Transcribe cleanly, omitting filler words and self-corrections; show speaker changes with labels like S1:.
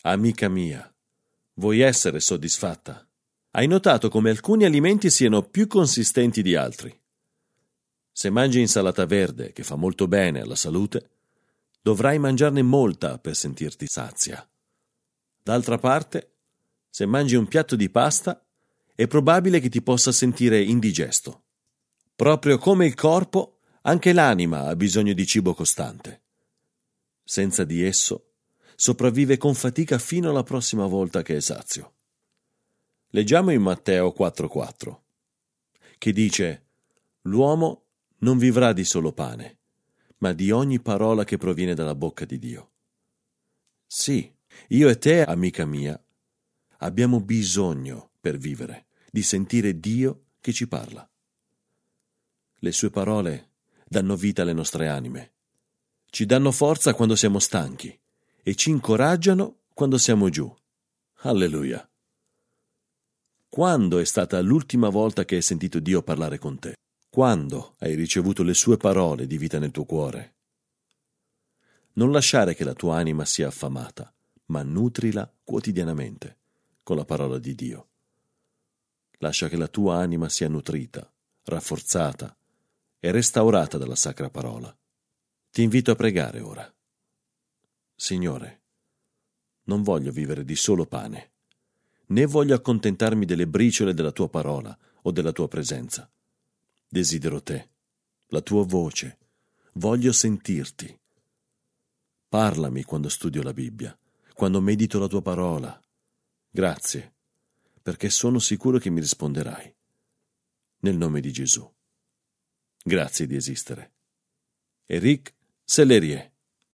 S1: Amica mia, vuoi essere soddisfatta? Hai notato come alcuni alimenti siano più consistenti di altri? Se mangi insalata verde, che fa molto bene alla salute, dovrai mangiarne molta per sentirti sazia. D'altra parte, se mangi un piatto di pasta, è probabile che ti possa sentire indigesto. Proprio come il corpo, anche l'anima ha bisogno di cibo costante. Senza di esso, sopravvive con fatica fino alla prossima volta che è sazio. Leggiamo in Matteo 4,4, che dice: «L'uomo non vivrà di solo pane, ma di ogni parola che proviene dalla bocca di Dio». Sì, io e te, amica mia, abbiamo bisogno, per vivere, di sentire Dio che ci parla. Le sue parole danno vita alle nostre anime, ci danno forza quando siamo stanchi e ci incoraggiano quando siamo giù. Alleluia! Quando è stata l'ultima volta che hai sentito Dio parlare con te? Quando hai ricevuto le sue parole di vita nel tuo cuore? Non lasciare che la tua anima sia affamata, ma nutrila quotidianamente con la parola di Dio. Lascia che la tua anima sia nutrita, rafforzata e restaurata dalla sacra parola. Ti invito a pregare ora. Signore, non voglio vivere di solo pane, né voglio accontentarmi delle briciole della tua parola o della tua presenza. Desidero te, la tua voce, voglio sentirti. Parlami quando studio la Bibbia, quando medito la tua parola. Grazie, perché sono sicuro che mi risponderai. Nel nome di Gesù. Grazie di esistere. Éric Sellerier.